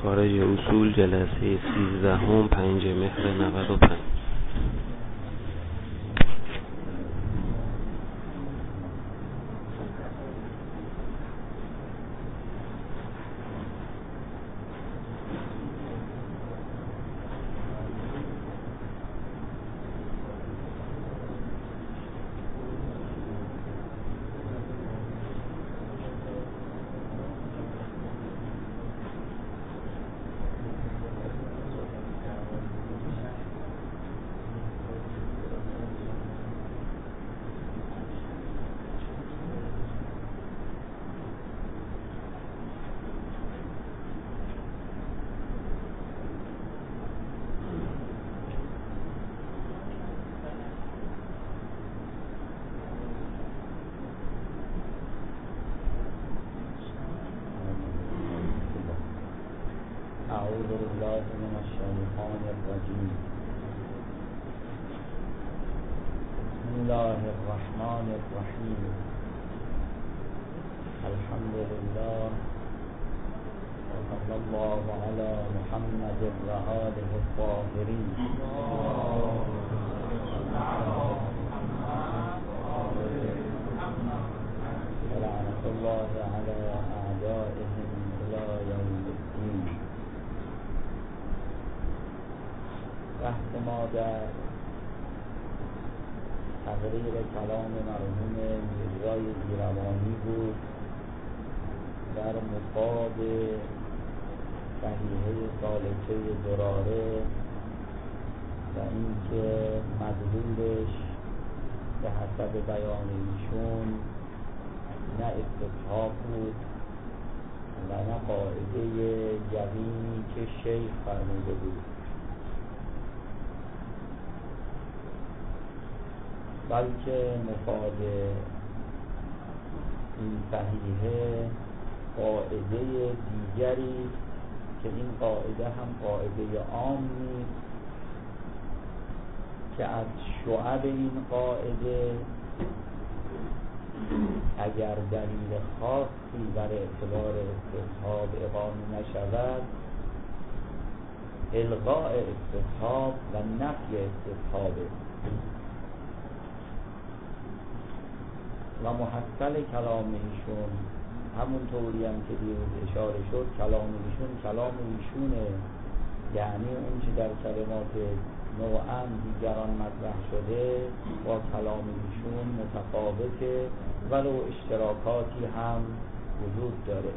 خارج اصول جلسه 13 5 مهر 95. أعوذ بالله من الشيطان الرجيم. بسم الله الرحمن الرحيم. الحمد لله وصلى الله على محمد وآله الطاهرين. ولعنة الله على أعدائهم إلى يوم الدين. بحث ما در تقریر کلام مرحوم میرزای ایروانی بود در مفاد صحیحه سالکه دراره و اینکه مدلولش به حسب بیان ایشون نه استصحاب بود و نه قاعده یقینی که شیخ فرموده بود، بلکه مفاد این صحیحه قاعده دیگری که این قاعده هم قاعده عام نیست، که از شعب این قاعده اگر دلیل خاصی بر اعتبار استصحاب اقامه نشود، الغاء استصحاب و نفی استصحابه. و محصل کلام ایشون همون طوری هم که دیروز اشاره شد، کلام ایشون کلام ایشونه، یعنی اون چه در کلمات نوعاً دیگران مطرح شده با کلام ایشون متفاوته، ولو اشتراکاتی هم وجود داره.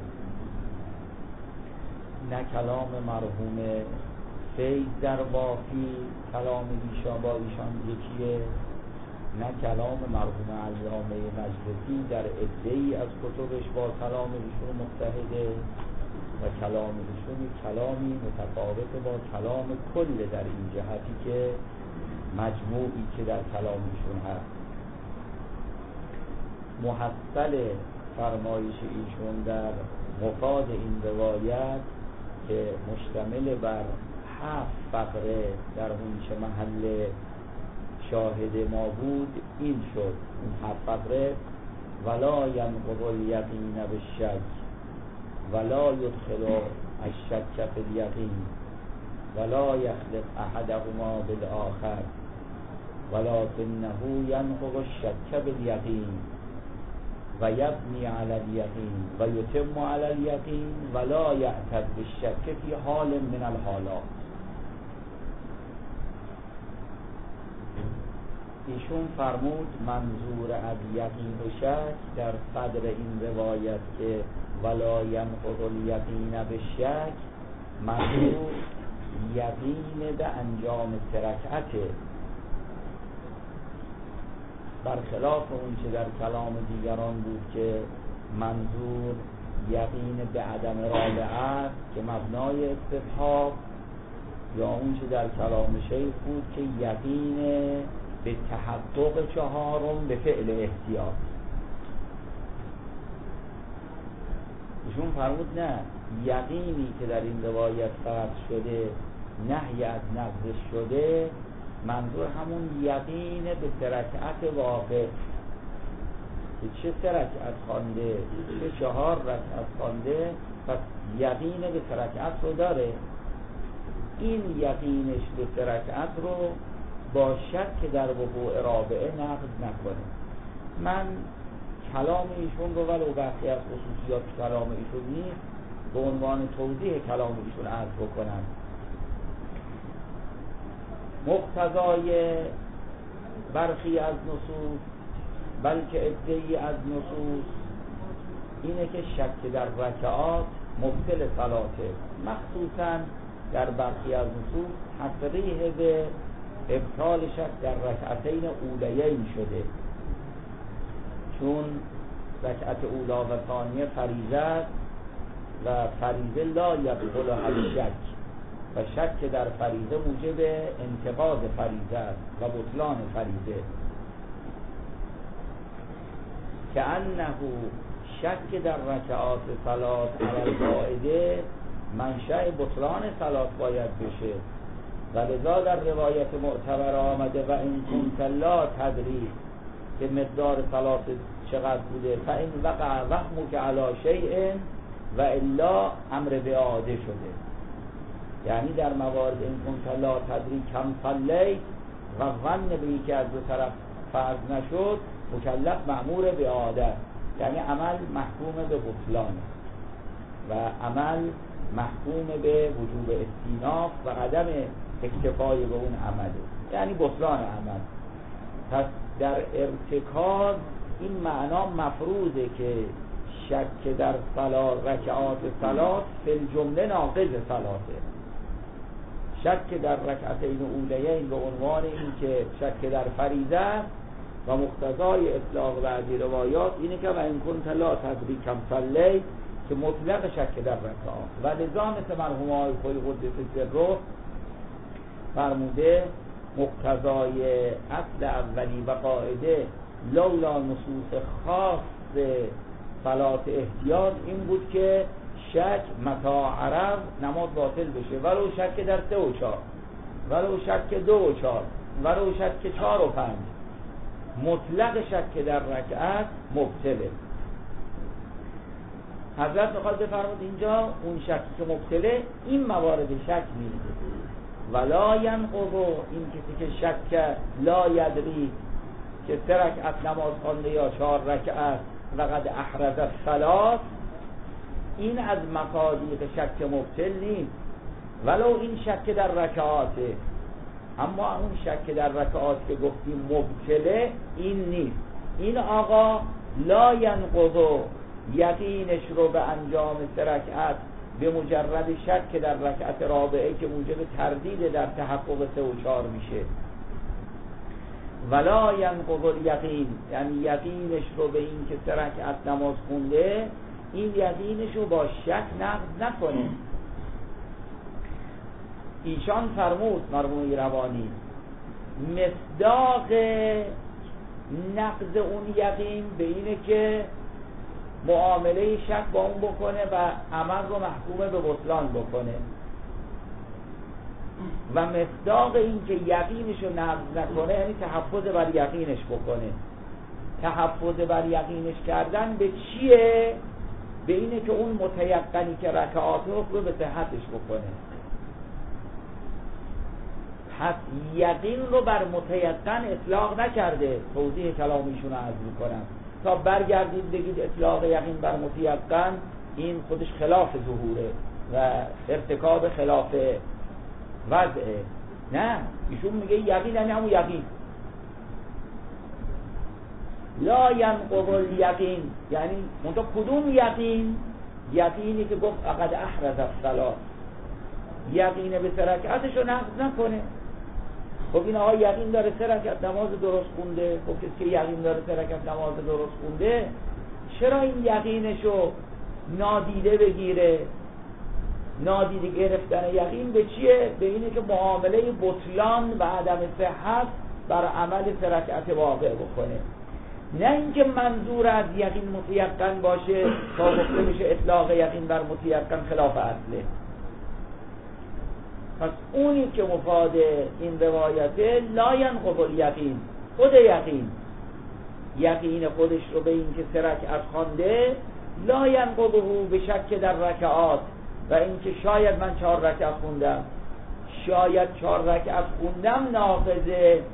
نه کلام مرحوم فیض در وافی کلام ایشان با ایشان یکیه، نه کلام مرحوم علامه مجلسی در عده‌ای از کتبش با کلام ایشون متحده، و کلام ایشون کلامی متفاوت با کلام کل در این جهتی که مجموعی که در کلام ایشون هست. محصل فرمایش ایشون در مفاد این روایت که مشتمل بر 7 فقره در اون چه محل شاهد ما بود این شد. این 7 فقره: ولا ینقض الیقین بالشک، ولا یدخل الشک فی الیقین، ولا یخلط احدهما بالآخر، ولکنه ینقض الشک بالیقین و یبنی علی الیقین و یتم علی الیقین ولا یعتد بالشک فی حال من الحالات. ایشون فرمود منظور از یقین و شک در صدر این روایت که ولا ینقض الیقین بالشک، منظور یقین به انجام 3 رکعته، برخلاف اون که در کلام دیگران بود که منظور یقین به عدم رابعه که مبنای استصحاب، یا اون که در کلام شیخ بود که یقین به تحقق 4 به فعل احتیاط. ایشون فرمود نه، یقینی که در این روایت فرض شده نهی از نقض شده، منظور همون یقین به 3 رکعت واقع که چه 3 رکعت خوانده چه 4 رکعت خوانده، پس یقین به 3 رکعت رو داره. این یقینش به 3 رکعت رو با شک در وقوع رابعه نقض نکنه. من کلام ایشون رو ولو برخی از خصوصیات کلام ایشون نیست به عنوان توضیح کلام ایشون عرض بکنم. مقتضای برخی از نصوص بلکه عده‌ای از نصوص اینه که شک در رکعات مبطل صلاته، مخصوصا در برخی از نصوص تصریح به ابطال شک در رکعتین اولیین شده، چون رکعت اولا و ثانیه فریضه است و فریضه لا یبطل الشک و شک در فریضه موجب انتقاض فریضه است و بطلان فریضه. که انه شک در رکعات صلات علی القاعده منشأ بطلان صلات باید بشه و لذا در روایت معتبر آمده و این کنت لا تدری که مقدار صلات چقدر بوده فإن وقع وهمک علی شیء و الا امر به اعاده شده. یعنی در موارد این کنت لا تدری کم صلیت و ظن به یکی از دو طرف فرض نشد مکلف مأمور به اعاده، یعنی عمل محکوم به بطلان و عمل محکوم به وجوب استیناف و عدم اکتفای به اون عمله، یعنی بطلان عمل. پس در ارتکاز این معنا مفروضه که شک در رکعات صلات فی الجمله ناقض صلاته. شک در رکعتین اولیین به عنوان این که شک در فریضه و مقتضای اطلاق بعضی روایات اینه که و این کنت لا تدری کم صلیت که مطلق شک در رکعات و لذا مثل مرحوم آقای خویی قدس سره فرموده مقتضای اصل اولی و قاعده لولا نصوص خاص صلات احتیاط این بود که شک متا عرب نماز باطل بشه، ولو شک در 3 و 4، ولو شک 2 و 4، ولو شک 4 و 5. مطلق شک در رکعت مبطله. حضرت میخواد بفرمود اینجا اون شک که مبطله این موارد شک نیست. ولا ینقض این کسی که شک لا یدری که 3 رکعت نماز خوانده یا 4 رکعت و قد احرز الصلاة، این از مصادیق شک مبطل نیست ولو این شک در رکعاته. اما اون شک در رکعات که گفتیم مبطله این نیست. این آقا لا ینقض یقینش رو به انجام 3 رکعت به مجرد شک در رکعت رابعه که موجب تردید در تحقق 3 و 4 میشه. ولا ینقض الیقین یعنی یقینش رو به این که 3 رکعت نماز خونده این یقینش رو با شک نقض نکنه. ایشان فرمود مرحوم روانی مصداق نقض اون یقین به اینه که معامله شک با اون بکنه و عمل رو محکوم به بطلان بکنه و مصداق این که یقینش رو نقض نکنه یعنی تحفظ بر یقینش بکنه. تحفظ بر یقینش کردن به چیه؟ به اینه که اون متیقنی که رکعات رو به صحتش بکنه. پس یقین رو بر متیقن اطلاق نکرده. توضیح کلامیشون رو عرض میکنم تا برگردید بگید اطلاق یقین بر متیقن این خودش خلاف ظهوره و ارتکاب خلاف وضعه. نه، ایشون میگه یقین یعنی همون یقین. لا ینقض الیقین یعنی منطقه کدوم یقین؟ یقینی که گفت فقد احرز الصلاة، یقین به 3 رکعتش رو نقض نکنه. خب این آقا یقین داره 3 رکعت نماز درست خونده. خب کسی که یقین داره 3 رکعت نماز درست خونده چرا این یقینش رو نادیده بگیره؟ نادیده گرفتن یقین به چیه؟ به اینه که معامله بطلان و عدم صحت بر عمل 3 رکعت واقع بکنه، نه اینکه منظور از یقین متیقن باشه تا گفته بشه اطلاق یقین بر متیقن خلاف اصله. پس اونی که مفاد این روایته لا ینقض الیقین، خود یقین خودش رو به این که 3 رکعت خوانده لا ینقضه به شک در رکعات، و اینکه شاید من 4 رکعت خوندم، شاید 4 رکعت خوندم ناقض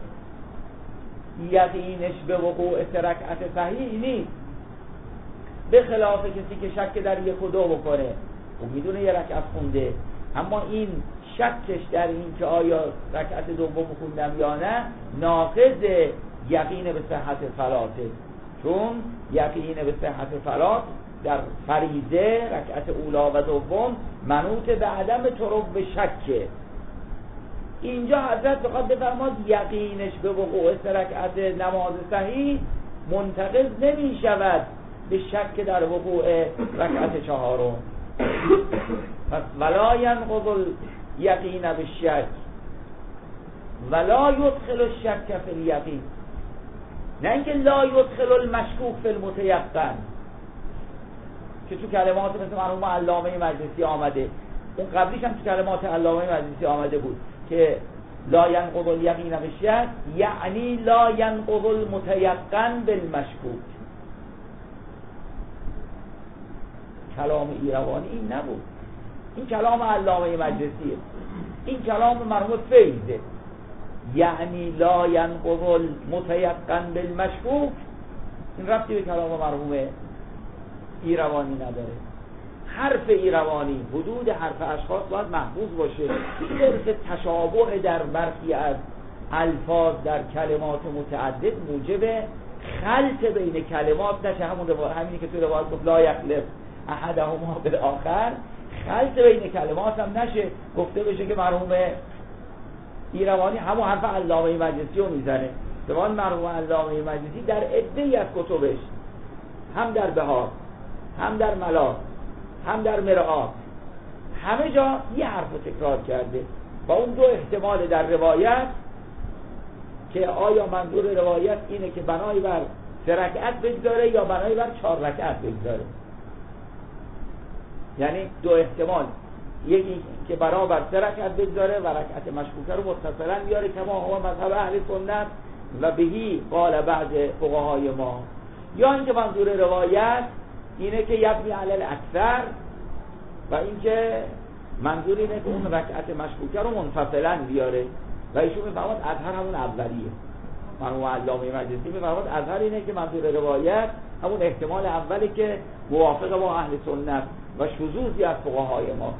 یقینش به وقوع 3 رکعت صحیح نیست، به خلاف کسی که شک در 1 و 2 بکنه و میدونه 1 رکعت خونده، اما این شکش در این که آیا رکعت دوم خوندم یا نه ناقض یقین به صحت صلاته، چون یقین به صحت صلات در فریضه رکعت اولا و دوم منوط به عدم ترب شکه. اینجا حضرت بخواد بفرماد یقینش به وقوع 3 رکعت نماز صحیح منتقض نمی شود به شک در وقوع رکعت 4. پس ولا ینقض یقین به شک ولا یدخل الشک فی الیقین، نه اینکه لا یدخل المشکوک فی المتیقن که تو کلمات مثل مرحوم علامه مجلسی آمده، اون قبلیش هم تو کلمات علامه مجلسی آمده بود که لا ینقض الیقین بالشک یعنی لا ینقض المتیقن بالمشکوک. کلام ایروانی این نبود، این کلام علامه مجلسیه، این کلام مرحوم فیضه، یعنی لا ینقض المتیقن بالمشکوک. این ربطی به کلام مرحوم ایروانی نداره. حرف ایروانی، حدود حرف اشخاص باید محفوظ باشه، صرف تشابه در برخی از الفاظ در کلمات متعدد موجب خلط بین کلمات نشه. همینی که تو روایت گفت لا یخلف احدهما بالآخر، خلط بین کلمات هم نشه، گفته بشه که مرحوم ایروانی همون حرف علامه مجلسی رو میزنه. زمان مرحوم علامه مجلسی در عده‌ای از کتبش، هم در بهار، هم در ملاح، هم در مرآت، همه جا یه حرف رو تکرار کرده با اون 2 احتمال در روایت که آیا منظور روایت اینه که بنای بر 3 رکعت بگذاره یا بنای بر 4 رکعت بگذاره. یعنی 2 احتمال، یکی که برابر 3 رکعت بگذاره و رکعت مشکوکه رو متصلا بیاره کما هو مذهب اهل سنت و بهی قال بعض فقهای ما، یا اینکه منظور روایت اینه که یبنی علی الاکثر و اینکه منظور اینه که اون رکعت مشکوکه رو منفصلا بیاره و ایشون میفرماد اظهر همون اولیه. مرحوم علامه مجلسی میفرماد اظهر اینه که منظور روایت همون احتمال اولی که موافق با اهل سنت و شذوذی از فقهای ما،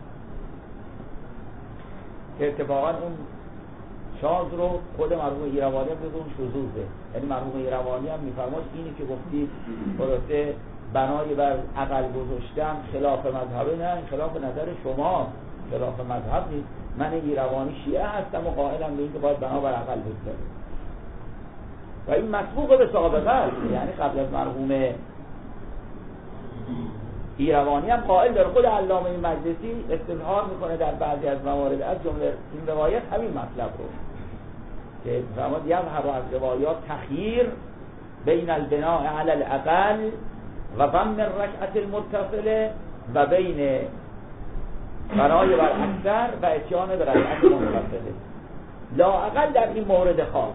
که اتفاقا اون شاذ رو خود مرحوم ایروانی هم به اون شذوذه. یعنی مرحوم ایروانی هم میفرماد اینی که گفتید خلاصه بنای بر عقل گذاشتم خلاف مذهبه، نه، خلاف نظر شما، خلاف مذهب نیست. من ایروانی شیعه هستم و قائلم به این که باید بنا بر عقل بگذاریم و این مسبوق به سابقه است. یعنی قبل از مرحوم ایروانی هم قائل داره. خود علامه مجلسی استظهار میکنه در بعضی از موارد از جمله این روایت همین مطلب رو که فرمود یظهر از روایات تخییر بین البناء علی الاقل و ضم الرکعت المتصله و بین بنای بر اکثر و اتیان به رکعت منفصله، لااقل در این مورد خاص.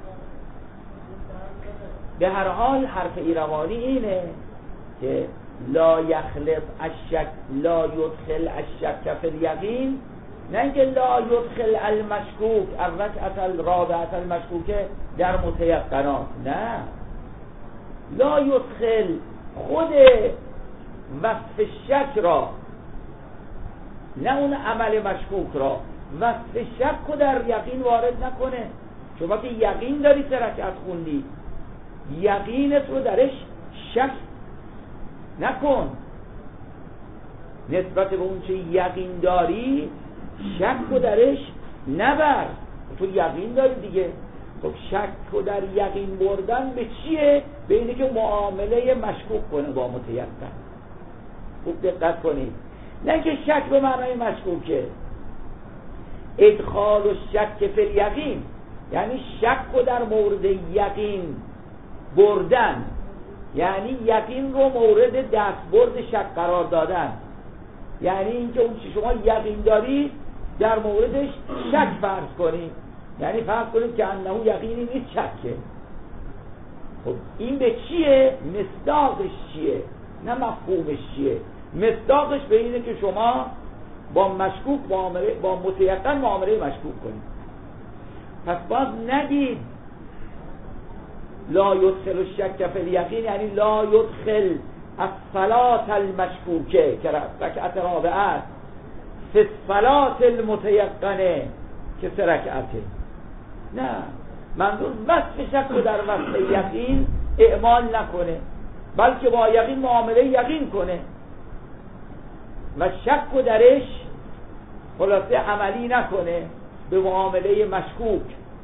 به هر حال حرف ایروانی اینه که لا یخلف الشک لا یدخل الشک فی الیقین، نه اینکه لا یدخل المشکوک الرکعت الرابعه المشکوکه در متیقنات، نه، لا یدخل خود وصف شک را، نه اون عمل مشکوک را، وصف شک رو در یقین وارد نکنه. شما که یقین داری 3 رکعت خوندی، یقینت رو درش شک نکن، نسبت به اون چه یقین داری شک رو درش نبر. تو یقین داری دیگه. خب شک رو در یقین بردن به چیه؟ به اینه که معامله مشکوک کنه با متیقن. خوب دقت کنید، نه که شک به معنای مشکوکه. ادخال و شک فی الیقین یعنی شک رو در مورد یقین بردن، یعنی یقین رو مورد دستبرد شک قرار دادن، یعنی اینکه اون چی شما یقین دارید در موردش شک فرض کنید، یعنی فرض کنید که انه یقینی نیست، شکه. خب این به چیه؟ مصداقش چیه؟ نه مفهومش چیه. مصداقش به اینه که شما با مشکوک معامله، با متیقن معامله مشکوک کنید. پس باز نگید لا یدخل الشک فی الیقین، یعنی لا یدخل الصلاة المشکوکه که رکعت رابعه است فی الصلاة المتیقنه که 3 رکعته. نه، منظور وصف شک رو در وصف یقین اعمال نکنه، بلکه با یقین معامله یقین کنه و شک رو درش خلاصه عملی نکنه به معامله مشکوک.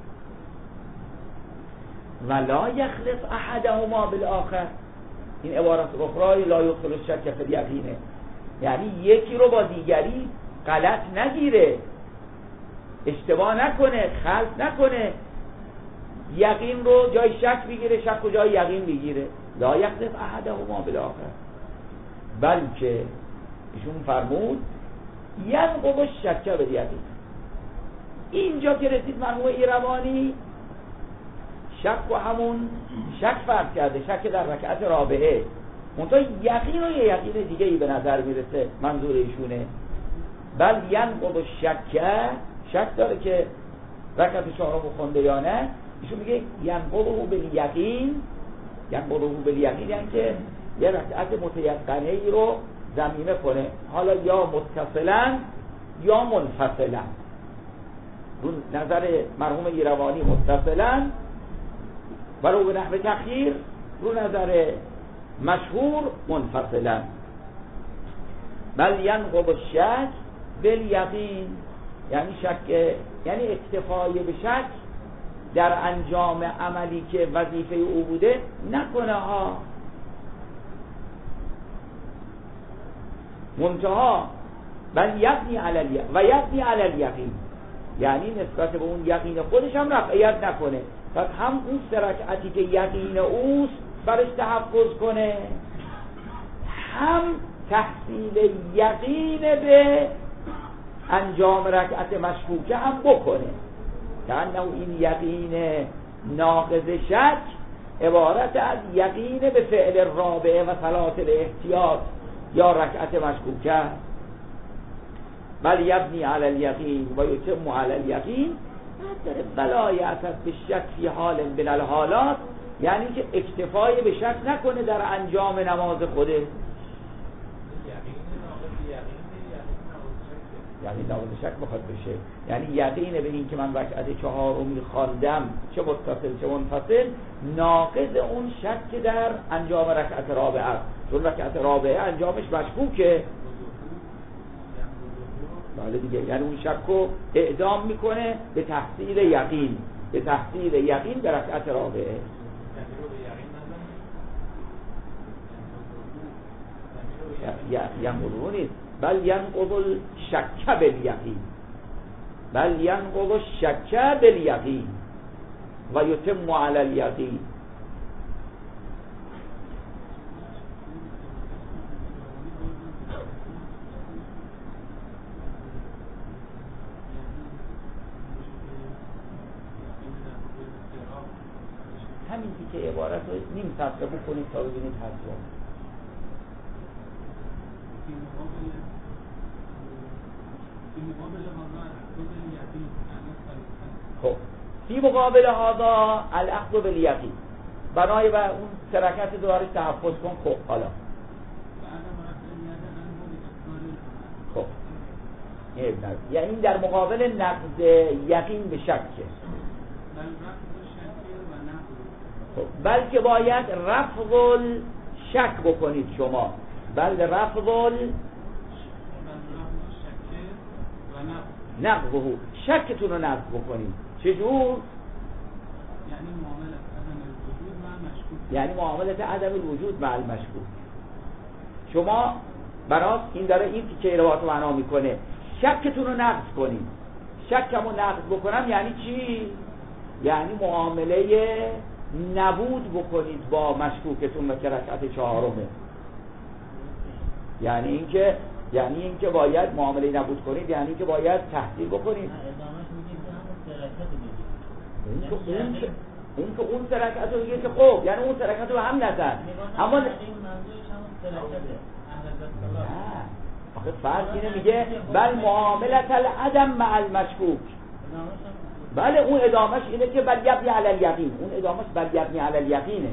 ولا یخلط احدهما بالآخر، این عبارت اخرى لا یدخل الشک فی الیقینه، یعنی یکی رو با دیگری غلط نگیره، اشتباه نکنه، خلط نکنه، یقین رو جای شک بگیره، شک رو جای یقین بگیره. لا یخلط احدهما بالآخر، بلکه ایشون فرمود ینقض الشک بالیقین. اینجا که رسید مرحوم ایروانی شک و همون شک فرض کرده، شک در رکعت رابعه، منتها یقین و یه یقین دیگه ای به نظر میرسه منظور ایشونه. بل ینقض الشک، شک داره که رکعت 4 خونده یا نه. ایشون میگه ینقضه بالیقین، ینقضه بالیقین یعنی که یه رکعت متیقنه ای رو ضمیمه کنه، حالا یا متصلا یا منفصلا. رو نظر مرحوم ایروانی متصلا ولو به نحو تخییر، رو نظر مشهور منفصلا. بل ینقض الشک بالیقین، یعنی شک، یعنی اکتفای به شک در انجام عملی که وظیفه او بوده نکنه ها. منتها بل یبنی علی الیقین و یبنی علی الیقین، یعنی نسبت به اون یقین خودش هم رفعیت نکنه، پس هم اون 3 رکعتی که یقین اوست برش تحفظ کنه، هم تحصیل یقین به انجام رکعت مشکوکه هم بکنه، که انه این یقین ناقض شک عبارت از یقین به فعل رابعه و صلاة الاحتیاط یا رکعت مشکوکه. بل یبنی علی الیقین و یتم علی الیقین، داره ولایت به شک فی حال من الحالات، یعنی که اکتفای به شک نکنه در انجام نماز خوده. یعنی نماز شک بخواد بشه، یعنی یقین به این که من رکعت 4 خواندم چه متصل چه منفصل ناقض اون شک که در انجام رکعت رابعه است، چون رکعت رابعه انجامش مشکوکه. بله دیگه، یعنی اون شک رو اعدام میکنه به تحصیل یقین، به تحصیل یقین به رکعت رابعه. ینقض نیست، بل ینقض الشک بالیقین، بل ینقض الشک بالیقین و یتم علی الیقین. همین که عبارت رو نیم صفحه بکنید تا ببینید حرفا. خب فی مقابل هذا الاخذ بالیقین، بنای بر اون 3 رکعت دوباره تحفظ کن. خب حالا خب یعنی در مقابل نقض یقین به شکه، بلکه باید رفض الشک بکنید شما، بل رفض نقضه، شکتون رو نقض بکنید. چجور؟ یعنی معاملت عدم الوجود مع المشکوک. شما برای این داره این تیکه روایت رو معنا میکنه، شکتون رو نقض کنید. شکمو نقض بکنم یعنی چی؟ یعنی معامله نبود بکنید با مشکوکتون و که رکعت 4. یعنی اینکه باید معامله نبود کنید، یعنی که باید تحصیل بکنید. اون که اون سرکت رو بگه که خب یعنی اون سرکت رو هم نزد اما نه آخه فرق اینه میگه بل معاملت العدم مع المشکوک. بله اون ادامهش اینه که بل یبنی علی الیقین، اون ادامهش بل یبنی علی الیقینه.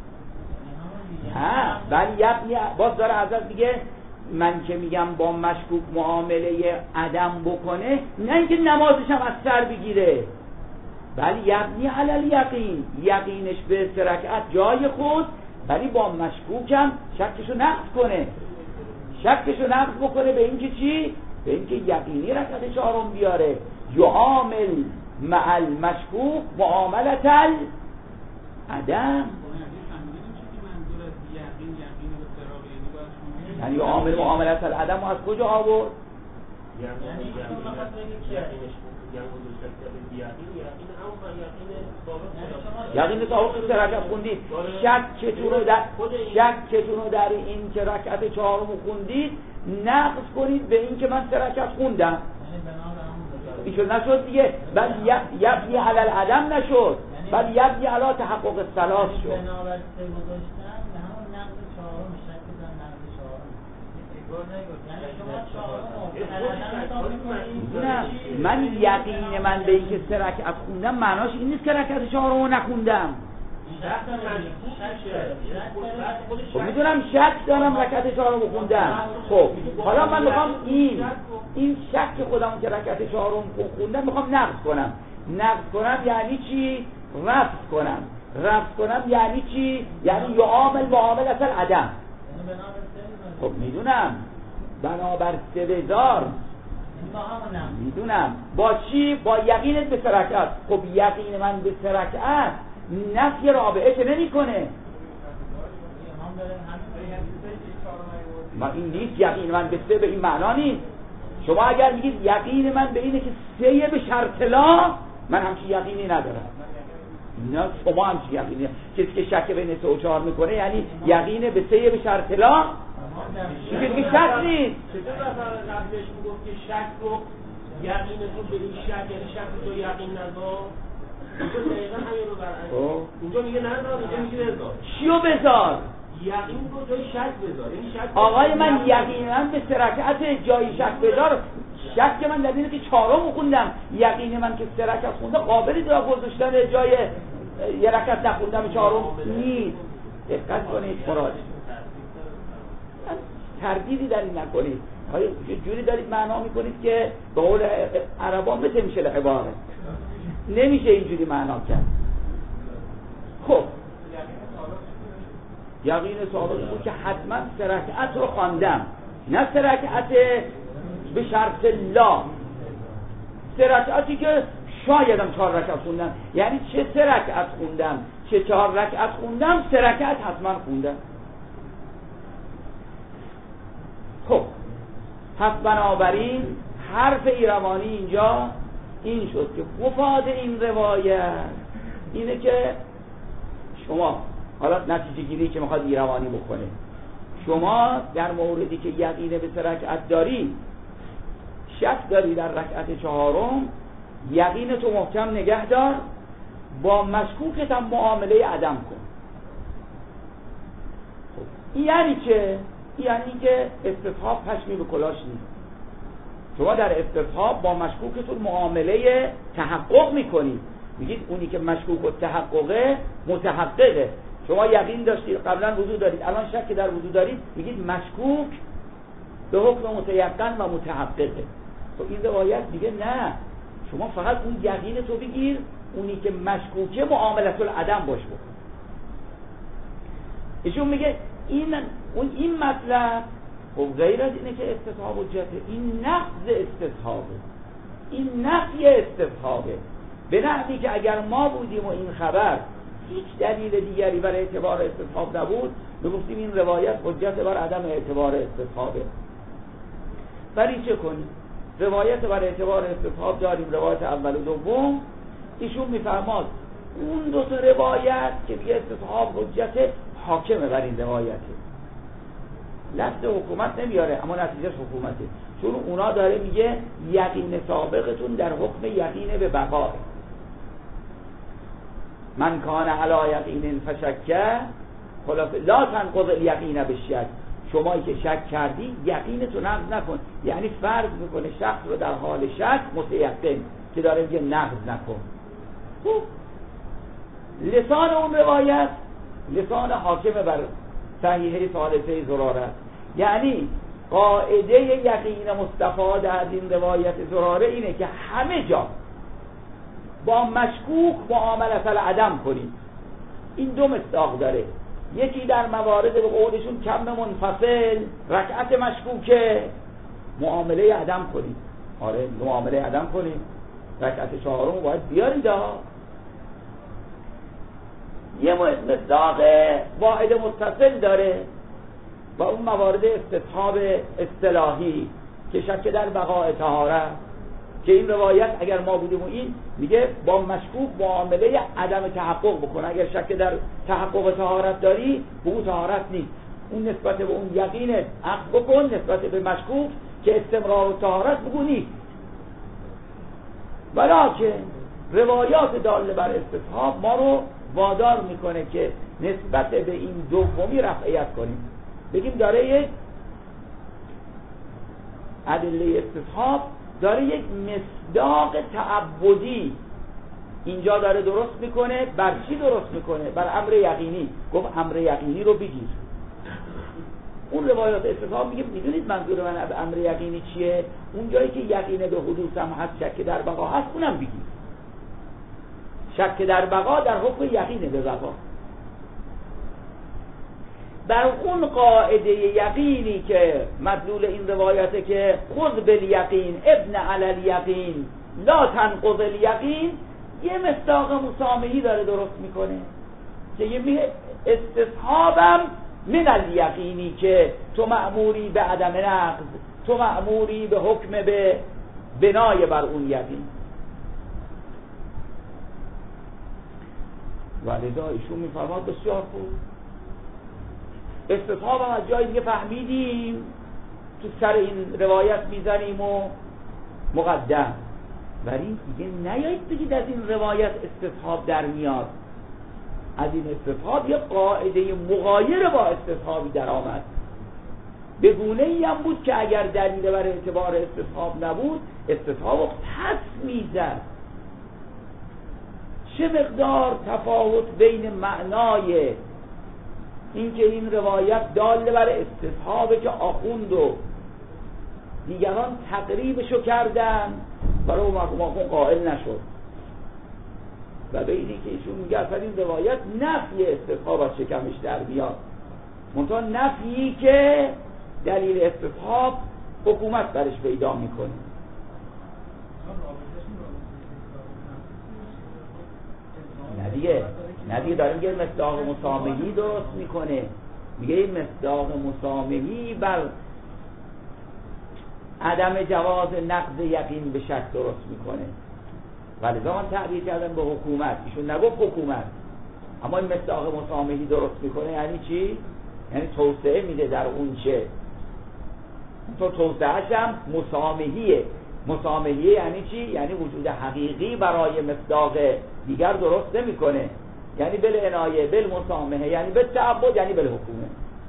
بل یبنی باز داره حضرت میگه من که میگم با مشکوک معامله عدم بکنه نه اینکه نمازش هم از سر بگیره، بل یبنی علی الیقین، یقینش به سه رکعت جای خود، ولی با مشکوکم شکشو نقض کنه، شکشو نقض بکنه به اینکه چی؟ به اینکه یقینی رکعت چهارم بیاره. یعامل مع المشکوک معاملت العدم، یعنی یعامل معاملت العدم از کجا آورد؟ یقین ثابت که رکعت خوندید، شکتون رو در این که رکعت چهارم خوندید نقض کنید به این که من 3 رکعت خوندم. این نشد دیگه، بل یبنی علی العدم نشد، بل یبنی علی تحقق الثلاث شد. نه من یقین من به این که 3 رکعت خوندم معناش این نیست که رکعت چهارم رو نخوندم. خب میدونم شک دارم رکعت چهارم رو خوندم. خب حالا من میخوام این شک خودم که رکعت چهارم خوندم میخوام نقض کنم. نقض کنم یعنی چی؟ رفع کنم یعنی چی؟ یعنی یعامل معاملت العدم. خب میدونم بنابر 3000 میدونم با چی؟ با یقینت به 3 رکعت. خب یقین من به 3 رکعت نفی رابعه که نمی کنه. ما این نیست یقین من به 3 به این معنا نیست. شما اگر میگید یقین من به اینه که 3 به شرط لا، من همچین یقینی ندارم. نه شما همچین یقینی، کسی که شک بین 3 و 4 میکنه یعنی یقین به 3 به شرط لا، چیزی شک نیست. چطور مثلا قبلش میگفت که شک رو یقینتون به این شک یعنی شک رو یقین ندار، اینجا دقیقا همین رو برعکس. اونجا میگه ندار، اینجا میگه بذار. چیو بذار؟ یقین رو جای شک بذار. این شک آقای من یقینا به 3 رکعت جای شک بذار. شک من در اینه که 4 خوندم، یقین من که 3 رکعت خونده قابلی داره گذاشتن جای یه رکعت نخوندم 4 نیست. دقت کنید مراد، تردیدی در این نکنید. آیا یه جوری دارید معنا میکنید که به قول عربان مثل میشه العباره، نمیشه اینجوری معنا کرد. خب یقین ثابت بود که حتما 3 رکعت رو خواندم، نه 3 رکعت به شرط لا، 3 رکعتی که شایدم 4 رکعت خوندم، یعنی چه 3 رکعت خوندم چه 4 رکعت خوندم، 3 رکعت حتما خوندم. خب پس بنابراین حرف ایروانی اینجا این شد که مفاد این روایت اینه که شما حالا نتیجه گیری که میخواد ایروانی بکنه، شما در موردی که یقینه به 3 رکعت داری، شک داری در رکعت 4، یقین تو محکم نگه دار، با مشکوکت هم معامله عدم کن. خب یعنی چه؟ یعنی که استصحاب پشمی به کلاش نیست. شما در استصحاب با مشکوکتون معامله تحقق میکنید، میگید اونی که مشکوک و تحققه متحققه. شما یقین داشتید قبلا وضو دارید، الان شک در وضو دارید، میگید مشکوک به حکم متیقن و متحققه. تو این روایت میگه نه، شما فقط اون یقین تو بگیر، اونی که مشکوکه معاملت العدم باش بکن. ایشون میگه این مطلب خب غیر از اینه که استصحاب حجته، این نقض استصحابه، این نفی استصحابه، به نحوی که اگر ما بودیم و این خبر هیچ دلیل دیگری برای اعتبار استصحاب نبود، میگفتیم این روایت حجت بر عدم اعتبار استصحابه. ولی چه کنیم؟ روایت بر اعتبار استصحاب داریم، روایت اول و دوم. ایشون میفرماد اون 2 تا روایت که دیگه استصحاب حجت حاکمه بر این روایته، لفظ حکومت نمیاره اما نتیجهش حکومته، چون اونا داره میگه یقین سابقتون در حکم یقین به بقا. من کان علی یقین فشکه لا تنقض الیقین بالشک. شمایی که شک کردی یقینتو نقض نکن. یعنی فرض میکنه شخص رو در حال شک متیقن که داره میگه نقض نکن. خب لسان اون روایت لسان حاکم بر صحیحه ثالثه زراره، یعنی قاعده یقین مستفاد از این روایت زراره اینه که همه جا با مشکوک معاملت العدم کنید. این دو مصداق داره. یکی در موارد به قولشون کم منفصل رکعت مشکوکه معامله عدم کنید. آره معامله عدم کنید، رکعت چهارم باید بیارید. یه مصداق واحد متصل داره با اون موارد استصحاب اصطلاحی که شک در بقاء طهارت، که این روایت اگر ما بودیم و این میگه با مشکوک معامله عدم تحقق بکن. اگر شک در تحقق طهارت داری بگو طهارت نیست، اون نسبت به اون یقینت عقد بکن، نسبت به مشکوک که استمرار طهارت بگو نیست. ولیکن روایات داله بر استصحاب ما رو وادار میکنه که نسبت به این دومی رفعیت کنیم، بگیم داره یک ادله استصحاب داره یک مصداق تعبدی اینجا داره درست میکنه. بر چی درست میکنه؟ بر امر یقینی. گفت امر یقینی رو بگیر. اون روایات استصحاب میگه میدونید منظور من از امر یقینی چیه؟ اون جایی که یقین به حدوث هم هست، شک در بقا هست، اونم بگیر. شک در بقا در حکم یقینه به بقا. بر اون قاعده یقینی که مدلول این روایته که خذ بالیقین ابن علی الیقین لا تنقض الیقین، یه مصداق مسامحی داره درست میکنه که یه استصحابم من الیقینی که تو مأموری به عدم نقض، تو مأموری به حکم به بنای بر اون یقین. ولذا ایشون میفرماد بسیار خوب، استصحاب هم از جای دیگه فهمیدیم تو سر این روایت میزنیم و مقدم، ولی دیگه نیایید بگید از این روایت استصحاب در میاد. از این استصحاب یه قاعده مغایر با استصحابی در آمد. به گونه ای هم بود که اگر دلیل بر اعتبار استصحاب نبود استصحاب پس میزد. چه مقدار تفاوت بین معنای اینکه این روایت دال بر استصحابه که آخوند و دیگران تقریبشو کردن برای اون قائل نشد، و به اینی که ایشون میگه اصلا این روایت نفی استصحاب از شکمش در بیاد، منتها نفیی که دلیل استصحاب حکومت برش پیدا میکنه. نه دیگه داره میگه مصداق مسامحی درست میکنه. میگه این مصداق مسامحی بر عدم جواز نقض یقین به شک درست میکنه. ولذا من تعبیر کردم به حکومت، ایشون نگفت حکومت، اما این مصداق مسامحی درست میکنه. یعنی چی؟ یعنی توسعه میده در اون چه تو توسعه‌اش هم مسامحیه. مسامحیه یعنی چی؟ یعنی وجود حقیقی برای مصداق دیگر درست نمیکنه. یعنی بل عنایه بل مسامحه، یعنی به تعبد، یعنی بل حکومه.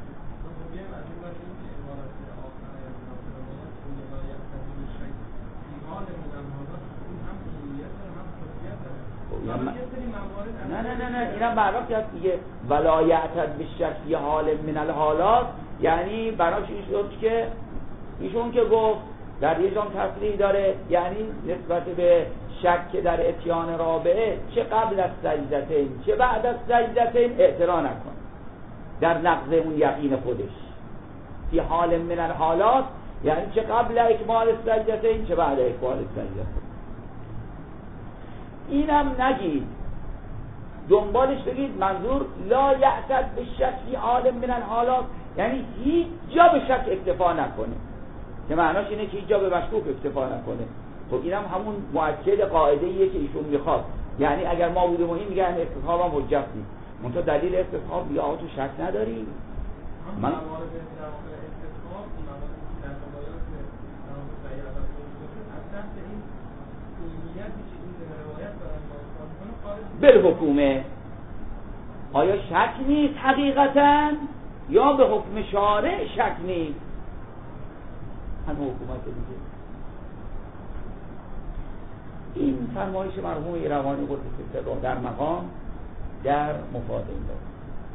نه اینم برای که دیگه ولایتت به شک حال من الحالات، یعنی براش ایشون که گفت در یه جام تصریح داره، یعنی نسبت به شک در اتیان رابعه چه قبل از سجدتین چه بعد از سجدتین اعتراض نکن در نقض اون یقین خودش. فی حال من الحالات یعنی چه قبل اکمال سجدتین چه بعد اکمال سجدتین. اینم نگید، دنبالش بگید منظور لا یعتد به شک فی حال من الحالات، یعنی هیچ جا به شک اکتفا نکنه، که معناش اینه که هیچ جا به مشکوک اکتفا نکنه. خب اینم همون مؤکد قاعده‌ایه که ایشون میخواد. یعنی اگر ما بودیم و این میگن استصحاب هم حجت نیست، منتها دلیل استصحاب یا تو شک نداری. من بالحکومه. آیا شک نیست حقیقتا یا به حکم شارع شک نیست؟ همه حکومت دیگه. این فرمایش مرحوم ایروانی قدس سره در مقام در مفاد این داد.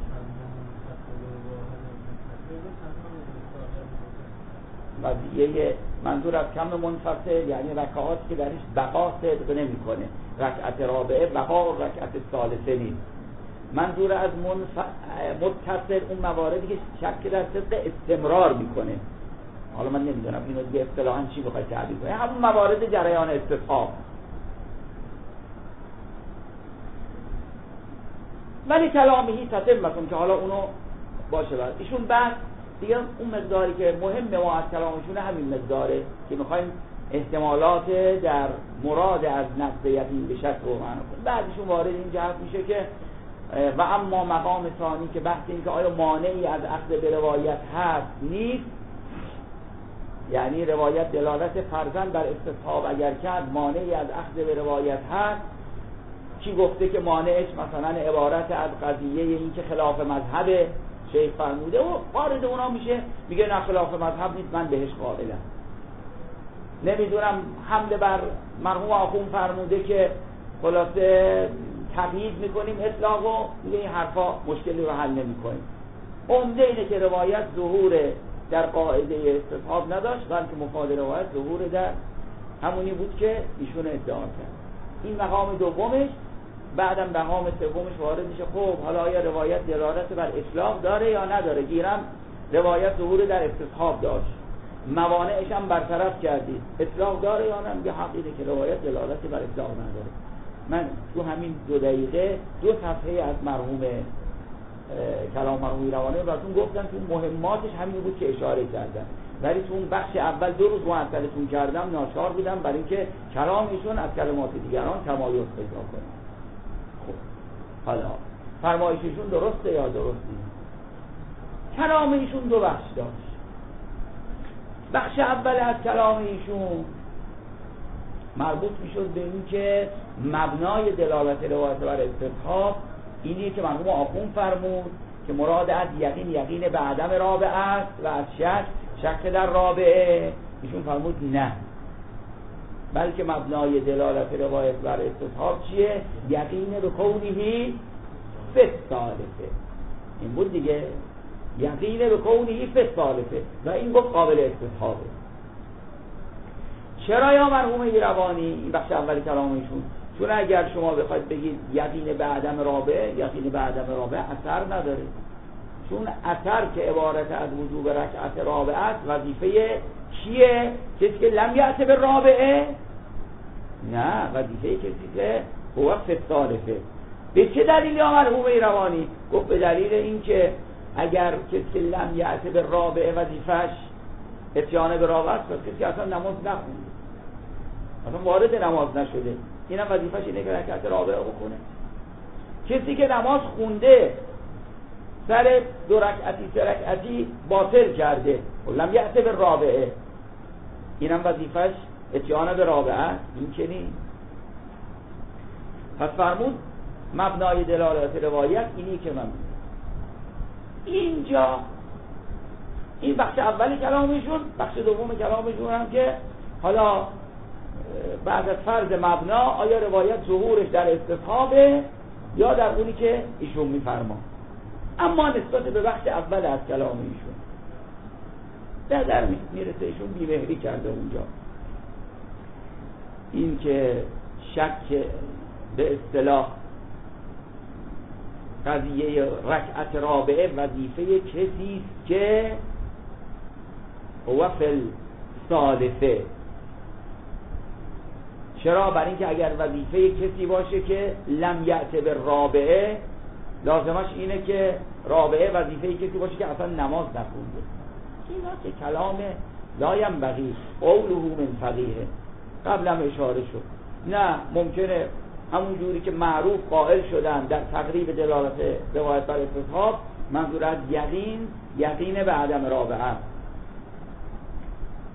قضیه منظور از کم منفصل یعنی رکعاتی که درش بقا صدق نمی کنه. رکعت رابعه بقا و رکعت ثالثه نیست. منظور از متصل اون مواردی که شک در صدق استمرار میکنه. حالا من نمیدونم اینو دیگه اصطلاحاً چی بخواد تعبیر کنه، همون موارد جریان استصحاب. ولی کلامهی تتمتون که حالا اونو باشه بعد ایشون بعد دیگه اون مقداری که مهم ما از کلامشون همین مقداره که میخوایم احتمالات در مراد از نقض یقین به شک رو معنا کنیم. بعدشون وارد این جهت میشه که و اما مقام ثانی که بحث این که آیا مانعی از اخذ به روایت هست نیست، یعنی روایت دلالت فرضاً بر استصحاب اگر کرد مانعی از اخذ به روایت هست. کی گفته که مانعش مثلا عبارت از قضیه این که خلاف مذهب شیخ فرموده و وارد اونا میشه میگه نه خلاف مذهب نیست من بهش قائلم. نمیدونم حمله بر مرحوم آخوند فرموده که خلاصه تقیید میکنیم اطلاق و میگه این حرفا مشکلی رو حل نمیکنیم. عمده اینه که روایت ظهور در قاعده استصحاب نداشت بلکه مفاد روایت ظهور در همونی بود که ایشون ادعا کرد. این مقام دومش. بعدم مقام سومش وارد میشه خب حالا آیا روایت دلالت بر اطلاق داره یا نداره؟ گیرم روایت ظهور در استصحاب داشت، موانعش هم برطرف کردید، اطلاق داره یا نه؟ میگه حقیقه که روایت دلالت بر اطلاق نداره. من تو همین 2 دقیقه 2 صفحه از مرحوم کلام مرحوم ایروانی براتون گفتم که مهماتش همین بود که اشاره کردم، ولی تو اون بخش اول 2 روز معطلتون کردم ناچار بودم برای اینکه کلام ایشون از کلمات دیگران تمایز پیدا کنه. خب حالا فرمایششون درسته یا درست نیست؟ کلام ایشون 2 بخش داشت. بخش اول از کلام ایشون مربوط میشد به این که مبنای دلالت روایت بر استصحاب اینیه که مرحوم آخوند فرمود که مراد از یقین یقین به عدم رابعه است و از شک در رابعه. ایشون فرمود نه، بلکه مبنای دلالت روایت بر استصحاب چیه؟ یقین به کونهی فی الثالثه. این بود دیگه، یقین به کونهی فی الثالثه و این گفت قابل استصحابه. چرا یا مرحوم ایروانی؟ این بخش اولی کلامشون، چون اگر شما بخواید بگید یقین به عدم رابعه، یقین به عدم رابعه اثر نداره، چون اثر که عبارت از وجوب رکعت رابعه است وظیفه کیه؟ کسی که لم یأت به رابعه؟ نه، وظیفه کسی که هو فی الثالثه. به چه دلیل یا مرحوم ایروانی؟ گفت به دلیل این که اگر کسی که لم یأت به رابعه وظیفش اتیان به رابعه است، پس کسی که اصلا نماز نخونده، اصلا وارد نماز نشده، اینم وظیفش اینه که رکعت رابعه بکنه. کسی که نماز خونده سر 2 رکعتی 3 رکعتی باطل کرده لم یأت به رابعه، اینم وظیفش اتیان به رابعه، این که نیست. پس فرمود مبنای دلالت روایت اینی که من اینجا این بخش اولی کلامشون. بخش دوم کلامشون هم که حالا بعد از فرض مبنا آیا روایت ظهورش در استصحابه یا در اونی که ایشون میفرما. اما نسبت به بخش اول از کلام ایشون در میرسه ایشون بی‌مهری کرده اونجا. این که شک به اصطلاح قضیه رکعت رابعه وظیفه کسی که هو فی الثالثه. چرا؟ برای اینکه اگر وظیفه کسی باشه که لم یأت به رابعه، لازمش اینه که رابعه وظیفه کسی باشه که اصلا نماز نخونده. اینا که کلام لا ینبغی قوله من فقیه، قبلا اشاره شد. نه، ممکنه همون جوری که معروف قائل شدن در تقریب دلالت روایت بر استصحاب، منظور از یقین به عدم رابعه.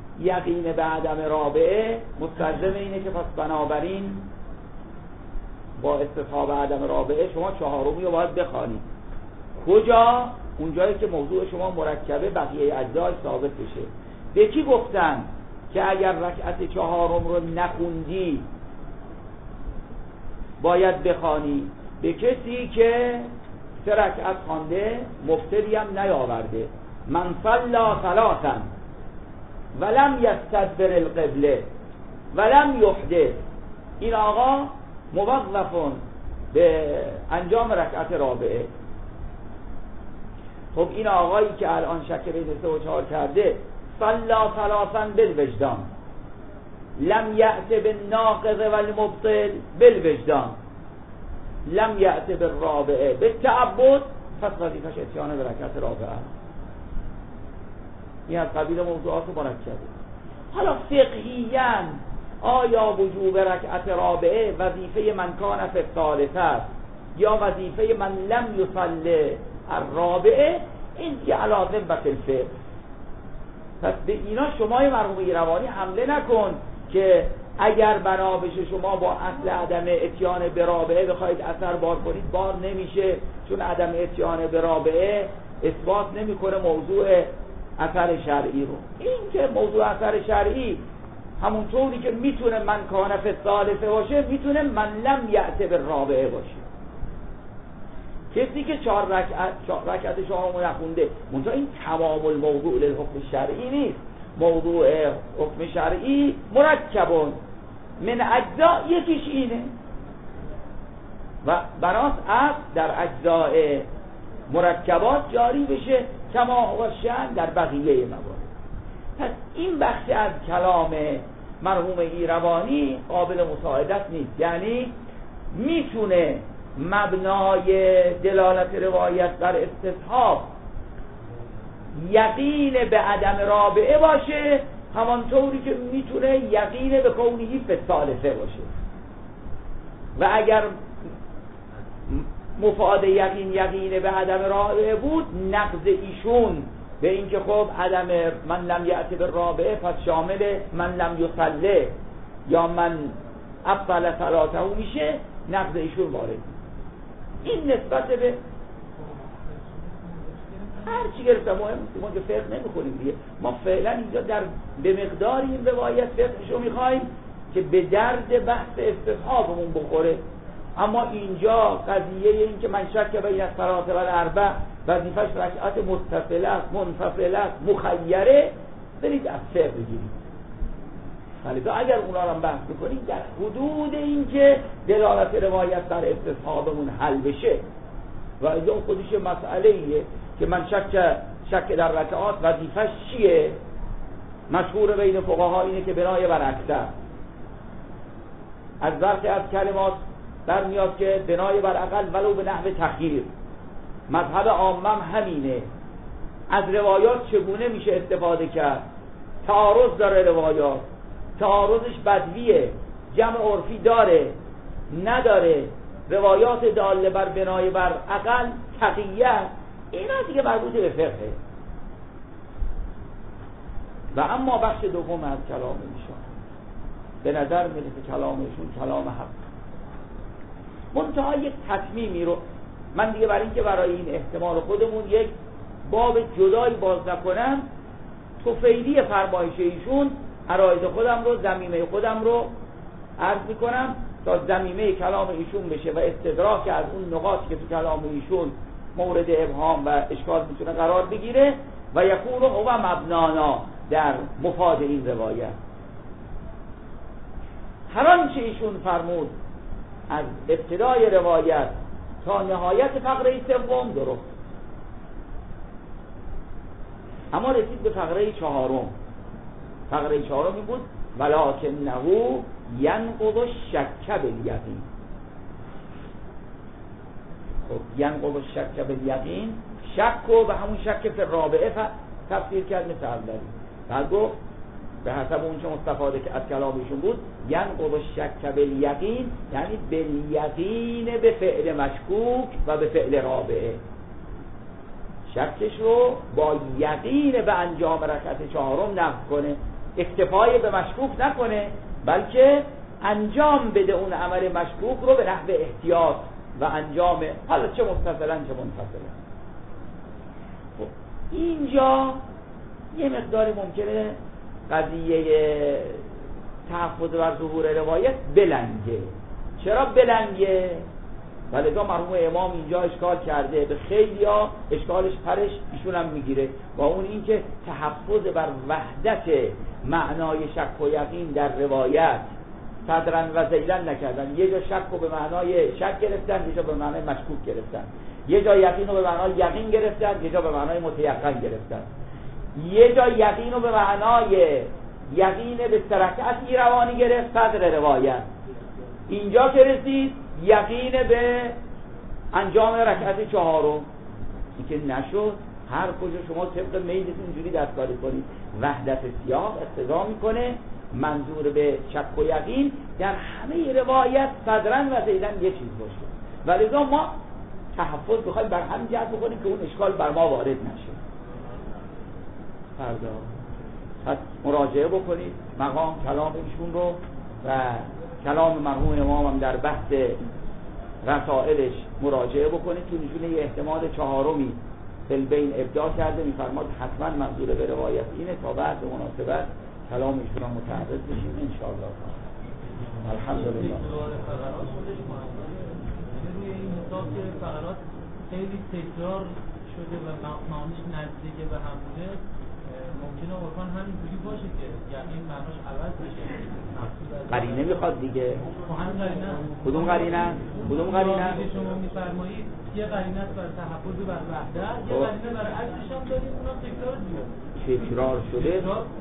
یقین به عدم رابعه مستلزم اینه که پس بنابراین با استصحاب عدم رابعه شما چهارمی رو باید بخوانید. کجا؟ اونجایی که موضوع شما مرکبه بقیه اجزاش ثابت بشه. به کی گفتن که اگر رکعت چهارم رو نخوندی باید بخوانی؟ به کسی که 3 رکعت خوانده مفتری هم نیاورده. من صلی ثلاثا ولم یستدبر القبله ولم یحدث، این آقا موظفون به انجام رکعت رابعه. خب این آقایی که الان شک بین 3 و 4 کرده، صلی ثلاثا بالوجدان لم یأت بالناقض والمبطل بالوجدان لم یأت بالرابعه بالتعبد، پس وظیفش اتیان به رکعت رابعه. این از قبیل موضوعات مرکبه. حالا فقهیاً آیا وجوب رکعت رابعه وظیفه من کان فی الثالثه است یا وظیفه من لم یصلی الرابعه؟ این دیگه علی ذمة الفقه. پس به اینا شما مرحوم ایروانی حمله نکن که اگر بنا بشه شما با اصل عدم اتیان به رابعه بخواید اثر بار کنید، بار نمیشه، چون عدم اتیان به رابعه اثبات نمیکنه موضوع اثر شرعی رو. این که موضوع اثر شرعی همونطوری که میتونه من کان فی الثالثه باشه، میتونه من لم یأت بالرابعه باشه. کسی که 4 رکعت چهارم نخونده، منتها این تمام الموضوع للحکم شرعی نیست. موضوع حکم شرعی مرکبون من اجزا، یکیش اینه و بناس اصل در اجزاء مرکبات جاری بشه کما هو شأن در بقیه موارد. پس این بخش از کلام مرحوم ایروانی قابل مساعدت نیست، یعنی میتونه مبنای دلالت روایت بر استصحاب یقین به عدم رابعه باشه، همانطوری که میتونه یقین به کونهی فی الثالثه باشه. و اگر مفاد یقین به عدم رابعه بود، نقض ایشون به این که خب عدم من لم یأت بالرابعه پس شامل من لم یصلی یا من افضل صلاته میشه، نقض ایشون وارد. این نسبت به هر چی گرفته مهم ما که فقه نمی‌کنیم دیگه. ما فعلا اینجا به مقدار این روایت فقهشو می‌خوایم که به درد بحث استصحابمون بخوره. اما اینجا قضیه این که من شک بین الصلاه و الاربع وظیفش رکعت متصله است، منفصله است، مخیره، برید از فقه بگیرید. ولی اگر اونا رو بحث بکنید در حدود این که دلالت روایت در استصحابمون حل بشه، و اینجا خودش مسئله ایه که من شک در رکعات وظیفش چیه؟ مشهور بین فقها اینه که بنای بر اکثر، از برخی از کلمات برمیاد که بنای بر اقل ولو به نحو تخییر. مذهب عامم همینه. از روایات چگونه میشه استفاده کرد؟ تعارض داره روایات، تعارضش بدویه، جمع عرفی داره نداره، روایات داله بر بنای بر اقل تقیه، اینا دیگه مربوط به فقه. و اما بخش دوم از کلام ایشون به نظر میرسه کلامشون کلام حق. منتها یک تطمیمی رو من دیگه برای اینکه برای این احتمال خودمون یک باب جدایی باز نکنم، طفیلی فرمایش ایشون عرایض خودم رو، ضمیمه خودم رو عرض میکنم تا ضمیمه کلام ایشون بشه و استدراک از اون نقاطی که تو کلام ایشون مورد ابهام و اشکال میتونه قرار بگیره و یکون هو مبنانا در مفاد این روایت. هر آنچه ایشون فرمود از ابتدای روایت تا نهایت فقره سوم درست، اما رسید به فقره چهارم. فقره چهارم این بود ولکنه ینقض الشک بالیقین. خب ینقض الشک بالیقین، شک رو به همون شک فی الرابعه تفسیر کرد مثل اولی. بعد گفت به حسب اون چه مستفاده که از کلامشون بود ینقض الشک بالیقین، یعنی بالیقین به فعل مشکوک و به فعل رابعه. شکش رو با یقین به انجام رکعت چهارم نقض کنه، اکتفای به مشکوک نکنه، بلکه انجام بده اون عمل مشکوک رو به نحو احتیاط و انجام، حالا چه متصلا چه منفصلا. خب اینجا یه مقدار ممکنه قضیه تحفظ بر ظهور روایت بلنگه. چرا بلنگه؟ ولذا مرحوم امام اینجا اشکال کرده، به خیلیا اشکالش پرش ایشون هم میگیره، با اون اینکه تحفظ بر وحدت معنای شک و یقین در روایت صدرن و ذیلن نکردن. یه جا شک رو به معنای شک گرفتن، یه جا به معنای مشکوک گرفتن، یه جا یقین رو به معنای یقین گرفتن، یه جا به معنای متیقن گرفتن، یه جا یقین رو به معنای یقین به ترکعتی روانی گرفت صدر روایت. اینجا که رسید یقین به انجام رکعت چهارم، این که نشد. هر کجا شما طبق میلتون جوری دستکاری کنید، وحدت سیاق اقتضا میکنه منظور به شک و یقین در همه روایت صدرن و ذیلن یه چیز باشه. ولذا ما تحفظ بخوایم بر همین جهت بکنیم که اون اشکال بر ما وارد نشه. فردا پس مراجعه بکنید مقام کلام ایشون رو و کلام مرحوم امام هم در بحث رسائلش مراجعه بکنید که نشونه احتمال چهارمی فی‌البین ابداع کرده، میفرماد حتما منظور به روایت اینه، تا بعد به مناسبت کلام ایشون رو متعرض بشیم ان شاء الله. الحمدلله. روی این حساب که فقرات خیلی تکرار شده و معانیش نزدیک به هم بوده، ممکنه عرفان همینجوری باشه که یعنی معناش عوض بشه. قرینه میخواد دیگه. همین قرینه. کدوم قرینه؟ کدوم قرینه؟ شما میفرمایید یه قرینه است برای تحفظ بر وحدت، یه قرینه برای عکسش هم داریم، اونم تکرار دیگه. تکرار شده؟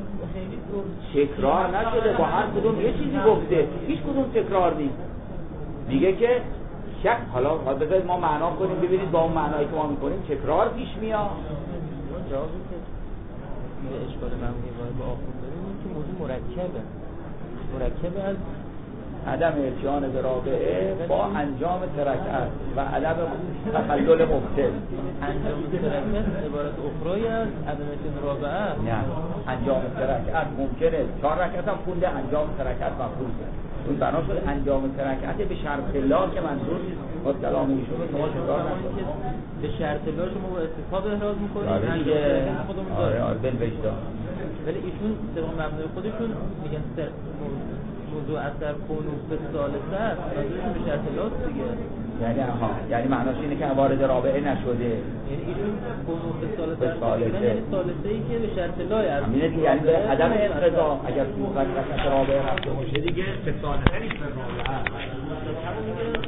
تکرار نشده، با هر کدوم یه چیزی گفته، هیچ کدوم تکرار نیست. میگه که شک، حالا بذارید ما معنا کنیم ببینید با اون معنایی که ما میکنیم تکرار پیش میاد. جوابی که به اشکال معمولی وارد با آخوند داریم این که موضوع مرکب از عدم اتیان به رابعه با انجام ترکعت و عدم تخلل مبتل. انجام ترکعت عبارت اخرای از عدم اتیان رابعه. نه، انجام ترکعت ممکنه 4 رکعت هم خونده، انجام ترکعت مفروضه. اون بنا شده انجام ترکعت به شرط لا که منظور نیست با کلام ایشون رو شما چکار نکنید. به شرط لا شما با استحباب احراز میکنید. آره بل وجدان. ولی ایشون طبق مبنای خودشون میگن موضوع اثر کنوف به ثالثه است، منظورشون به شرط لاست دیگه. یعنی معناش اینه که وارد رابعه نشده. یعنی ایشون کنوف به ثالثه یعنی ثالثه ای که به شرط لای است. یعنی به عدم انقضا اگر تو رکعت رابعه رفته باشه دیگه به ثالثه نیست به رابعه.